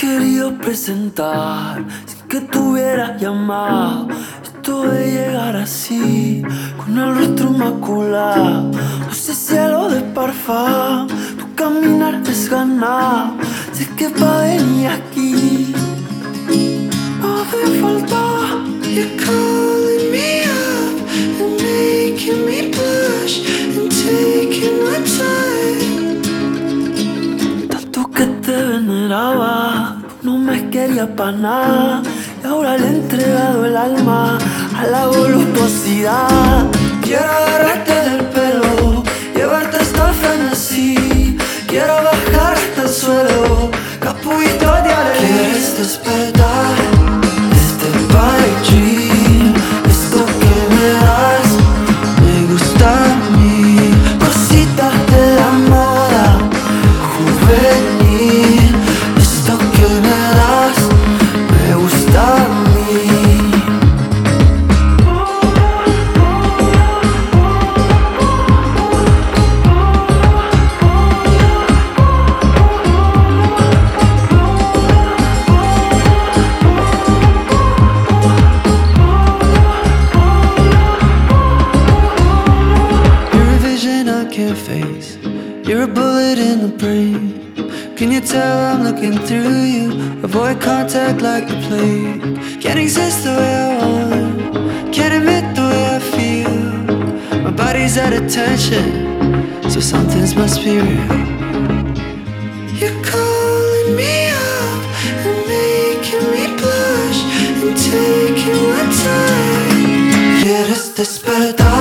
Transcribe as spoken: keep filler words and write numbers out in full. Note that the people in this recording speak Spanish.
querido presentar sin que tú hubieras llamado. Esto de llegar así, con el rostro inmaculado, ese cielo de parfum, tu caminar desganado. Sé que pa' venir aquí no hace falta. You're calling me up and making me blush and taking my time. Tanto que te veneraba, no me quería pa' nada, y ahora le he entregado el alma a la voluptuosidad. Quiero agarrarte del pelo, llevarte hasta el frenesí. Quiero bajar hasta el suelo, capulito de alegría. ¿Quieres despertar este pipe dream? Esto que me das me gusta a mí. Cositas de la moda juvenil. Esto que me das me gusta a mí. You're a vision I can't face. You're a bullet in the brain. Can you tell I'm looking through you? Avoid contact like the plague. Can't exist the way I want, can't admit the way I feel. My body's at attention, so something's must be real. You're calling me up and making me blush and taking my time. ¿Quieres despertar?